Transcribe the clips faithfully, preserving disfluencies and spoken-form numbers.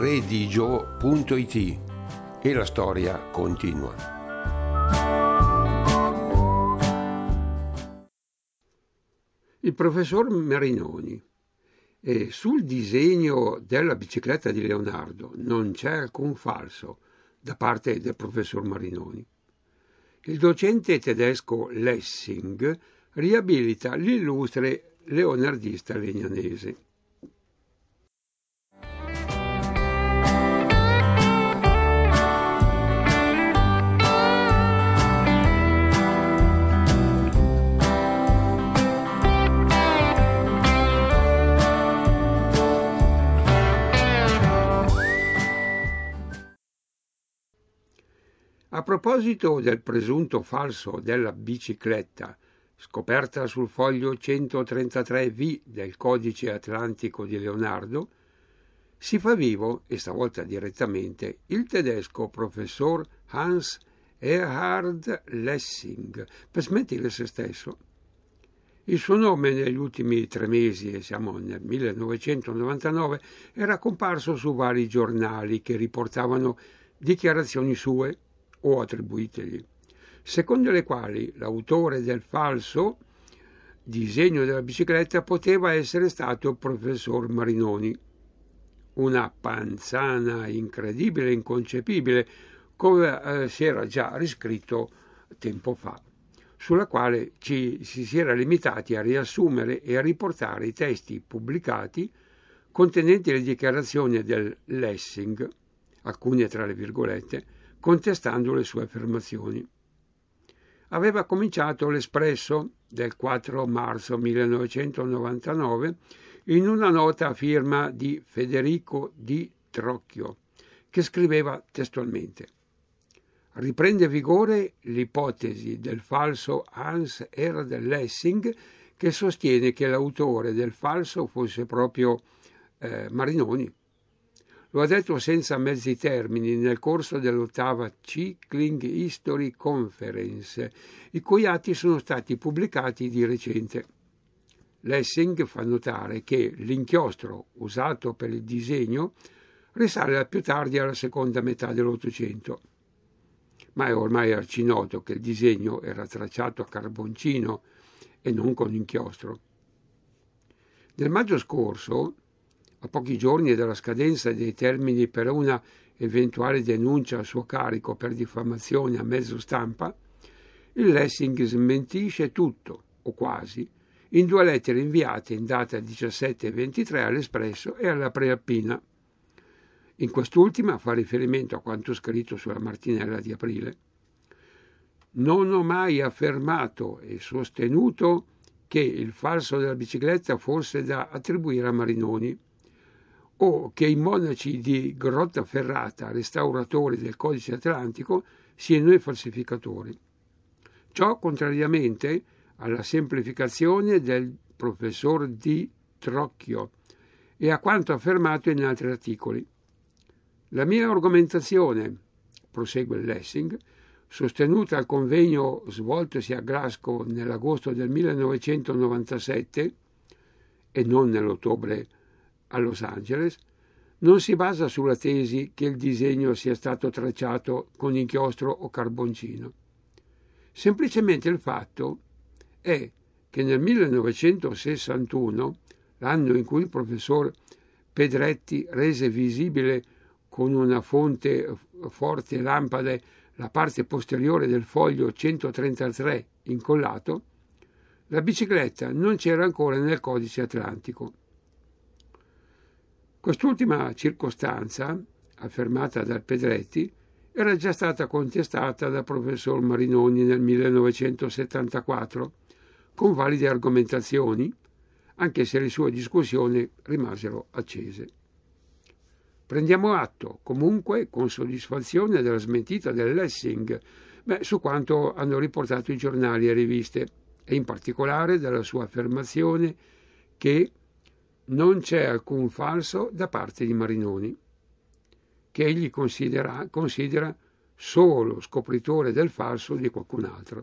redigio punto it e la storia continua. Il professor Marinoni. E sul disegno della bicicletta di Leonardo non c'è alcun falso da parte del professor Marinoni. Il docente tedesco Lessing riabilita l'illustre leonardista legnanese. A proposito del presunto falso della bicicletta, scoperta sul foglio centotrentatré V del Codice Atlantico di Leonardo, si fa vivo, e stavolta direttamente, il tedesco professor Hans Erhard Lessing, per smentire se stesso. Il suo nome negli ultimi tre mesi, e siamo nel millenovecentonovantanove, era comparso su vari giornali che riportavano dichiarazioni sue o attribuitegli, secondo le quali l'autore del falso disegno della bicicletta poteva essere stato il professor Marinoni. Una panzana incredibile e inconcepibile, come eh, si era già riscritto tempo fa, sulla quale ci si era limitati a riassumere e a riportare i testi pubblicati contenenti le dichiarazioni del Lessing, alcune tra le virgolette, contestando le sue affermazioni. Aveva cominciato l'Espresso del quattro marzo millenovecentonovantanove in una nota a firma di Federico Di Trocchio, che scriveva testualmente: riprende vigore l'ipotesi del falso Hans Erd Lessing, che sostiene che l'autore del falso fosse proprio eh, Marinoni. Lo ha detto senza mezzi termini nel corso dell'ottava Cycling History Conference, i cui atti sono stati pubblicati di recente. Lessing fa notare che l'inchiostro usato per il disegno risale a più tardi alla seconda metà dell'Ottocento, ma è ormai arcinoto che il disegno era tracciato a carboncino e non con inchiostro. Nel maggio scorso, a pochi giorni dalla scadenza dei termini per una eventuale denuncia a suo carico per diffamazione a mezzo stampa, il Lessing smentisce tutto, o quasi, in due lettere inviate in data diciassette e ventitré all'Espresso e alla Prealpina. In quest'ultima fa riferimento a quanto scritto sulla Martinella di aprile. Non ho mai affermato e sostenuto che il falso della bicicletta fosse da attribuire a Marinoni, o che i monaci di Grottaferrata, restauratori del Codice Atlantico, siano i falsificatori. Ciò contrariamente alla semplificazione del professor Di Trocchio e a quanto affermato in altri articoli. La mia argomentazione, prosegue Lessing, sostenuta al convegno svoltosi a Glasgow nell'agosto del millenovecentonovantasette e non nell'ottobre a Los Angeles, non si basa sulla tesi che il disegno sia stato tracciato con inchiostro o carboncino. Semplicemente il fatto è che nel millenovecentosessantuno, l'anno in cui il professor Pedretti rese visibile con una fonte forte lampade la parte posteriore del foglio centotrentatré incollato, la bicicletta non c'era ancora nel Codice Atlantico. Quest'ultima circostanza, affermata dal Pedretti, era già stata contestata dal professor Marinoni nel millenovecentosettantaquattro, con valide argomentazioni, anche se le sue discussioni rimasero accese. Prendiamo atto, comunque, con soddisfazione della smentita del Lessing, beh, su quanto hanno riportato i giornali e riviste, e in particolare della sua affermazione che non c'è alcun falso da parte di Marinoni, che egli considera, considera solo scopritore del falso di qualcun altro.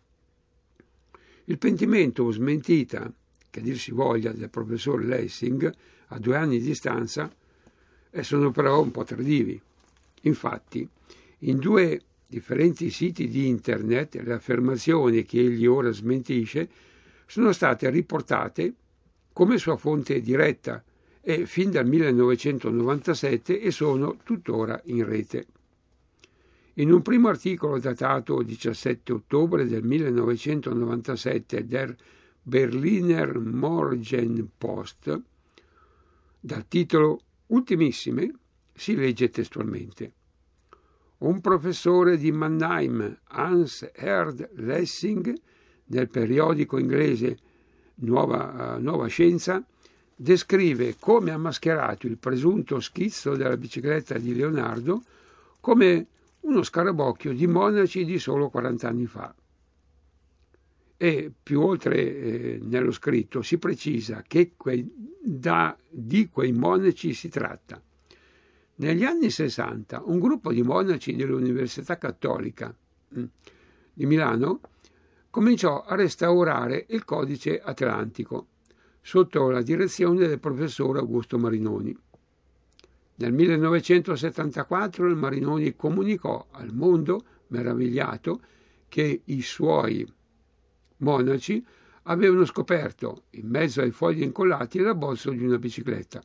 Il pentimento o smentita, che dir si voglia, del professor Lessing, a due anni di distanza, e sono però un po' tardivi. Infatti, in due differenti siti di internet le affermazioni che egli ora smentisce sono state riportate come sua fonte diretta e fin dal millenovecentonovantasette e sono tuttora in rete. In un primo articolo datato diciassette ottobre del millenovecentonovantasette del Berliner Morgenpost, dal titolo Ultimissime, si legge testualmente: un professore di Mannheim, Hans Erd Lessing, nel periodico inglese Nuova, uh, Nuova Scienza, descrive come ha mascherato il presunto schizzo della bicicletta di Leonardo come uno scarabocchio di monaci di solo quaranta anni fa. E più oltre eh, nello scritto si precisa che quei, da, di quei monaci si tratta. Negli anni sessanta un gruppo di monaci dell'Università Cattolica mh, di Milano cominciò a restaurare il Codice Atlantico sotto la direzione del professor Augusto Marinoni. Nel millenovecentosettantaquattro il Marinoni comunicò al mondo meravigliato che i suoi monaci avevano scoperto, in mezzo ai fogli incollati, la bolsa di una bicicletta.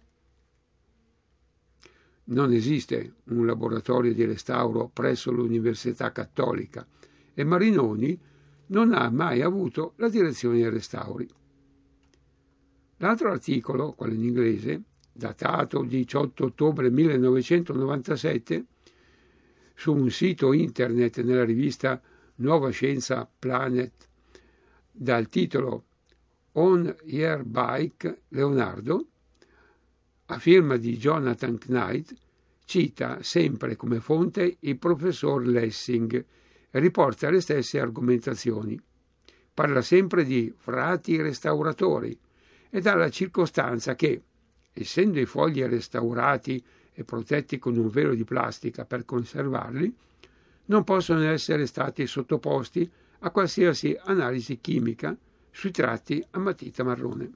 Non esiste un laboratorio di restauro presso l'Università Cattolica e Marinoni non ha mai avuto la direzione dei restauri. L'altro articolo, quello in inglese, datato diciotto ottobre millenovecentonovantasette, su un sito internet nella rivista Nuova Scienza Planet, dal titolo On Your Bike Leonardo, a firma di Jonathan Knight, cita sempre come fonte il professor Lessing e riporta le stesse argomentazioni. Parla sempre di frati restauratori e dà la circostanza che, essendo i fogli restaurati e protetti con un velo di plastica per conservarli, non possono essere stati sottoposti a qualsiasi analisi chimica sui tratti a matita marrone.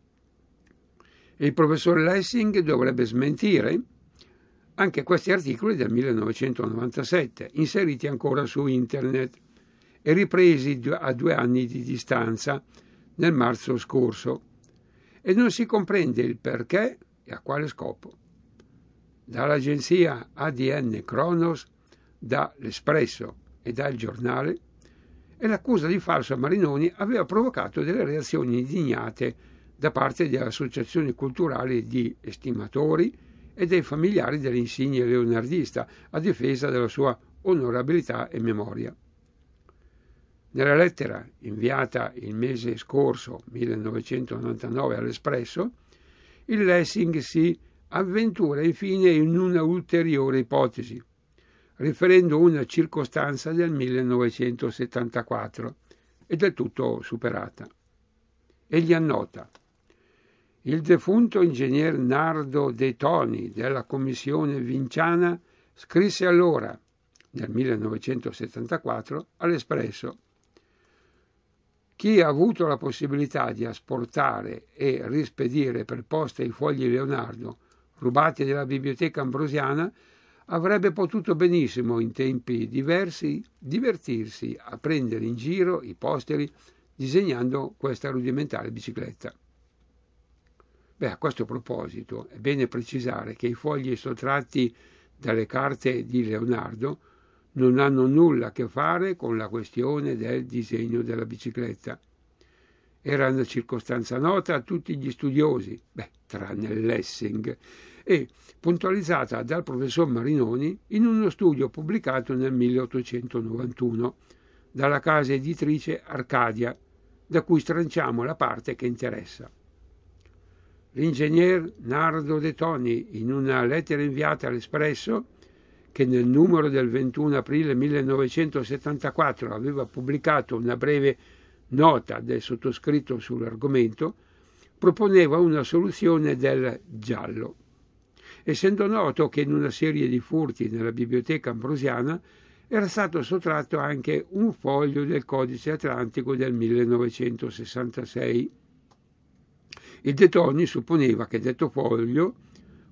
Il professor Lessing dovrebbe smentire anche questi articoli del millenovecentonovantasette, inseriti ancora su internet e ripresi a due anni di distanza nel marzo scorso, e non si comprende il perché e a quale scopo. Dall'agenzia A D N Kronos, da L'Espresso e dal Giornale, e l'accusa di falso a Marinoni aveva provocato delle reazioni indignate da parte delle associazioni culturali di estimatori e dei familiari dell'insigne leonardista a difesa della sua onorabilità e memoria. Nella lettera inviata il mese scorso, millenovecentonovantanove, all'Espresso, il Lessing si avventura infine in una ulteriore ipotesi, riferendo una circostanza del millenovecentosettantaquattro e del tutto superata. Egli annota: il defunto ingegner Nardo De Toni della commissione Vinciana scrisse allora, nel millenovecentosettantaquattro, all'Espresso: chi ha avuto la possibilità di asportare e rispedire per posta i fogli Leonardo rubati dalla biblioteca ambrosiana avrebbe potuto benissimo in tempi diversi divertirsi a prendere in giro i posteri disegnando questa rudimentale bicicletta. Beh, a questo proposito è bene precisare che i fogli sottratti dalle carte di Leonardo non hanno nulla a che fare con la questione del disegno della bicicletta. Era una circostanza nota a tutti gli studiosi, beh, tranne Lessing, e puntualizzata dal professor Marinoni in uno studio pubblicato nel milleottocentonovantuno dalla casa editrice Arcadia, da cui stranciamo la parte che interessa. L'ingegner Nardo De Toni, in una lettera inviata all'Espresso, che nel numero del ventuno aprile millenovecentosettantaquattro aveva pubblicato una breve nota del sottoscritto sull'argomento, proponeva una soluzione del giallo. Essendo noto che in una serie di furti nella biblioteca ambrosiana era stato sottratto anche un foglio del Codice Atlantico del millenovecentosessantasei. Il De Toni supponeva che detto foglio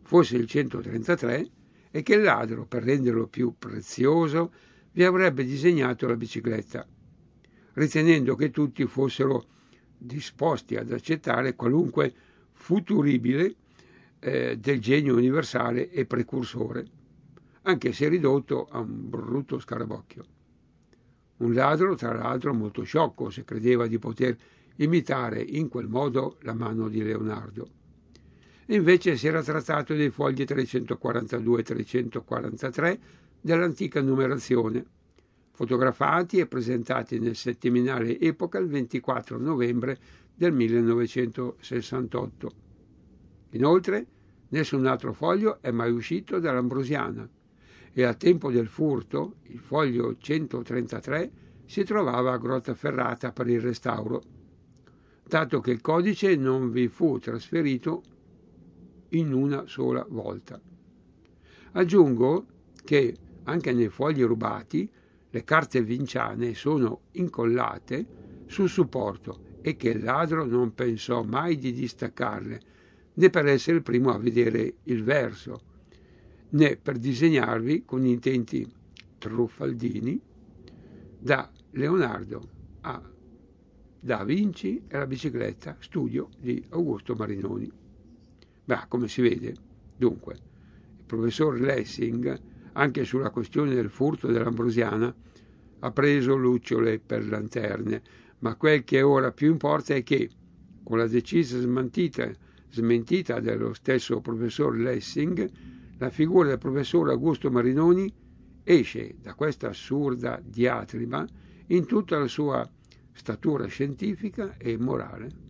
fosse il centotrentatré e che il ladro, per renderlo più prezioso, vi avrebbe disegnato la bicicletta, ritenendo che tutti fossero disposti ad accettare qualunque futuribile eh, del genio universale e precursore, anche se ridotto a un brutto scarabocchio. Un ladro, tra l'altro, molto sciocco se credeva di poter imitare in quel modo la mano di Leonardo. E invece si era trattato dei fogli trecentoquarantadue e trecentoquarantatré dell'antica numerazione, fotografati e presentati nel settimanale Epoca il ventiquattro novembre del millenovecentosessantotto. Inoltre, nessun altro foglio è mai uscito dall'Ambrosiana e al tempo del furto il foglio centotrentatré si trovava a Grottaferrata per il restauro, dato che il codice non vi fu trasferito in una sola volta. Aggiungo che anche nei fogli rubati le carte vinciane sono incollate sul supporto e che il ladro non pensò mai di distaccarle, né per essere il primo a vedere il verso, né per disegnarvi con intenti truffaldini da Leonardo a Da Vinci e la bicicletta studio di Augusto Marinoni. Beh, come si vede, dunque, il professor Lessing, anche sulla questione del furto dell'Ambrosiana, ha preso lucciole per lanterne, ma quel che ora più importa è che, con la decisa smentita, smentita dello stesso professor Lessing, la figura del professor Augusto Marinoni esce da questa assurda diatriba in tutta la sua statura scientifica e morale.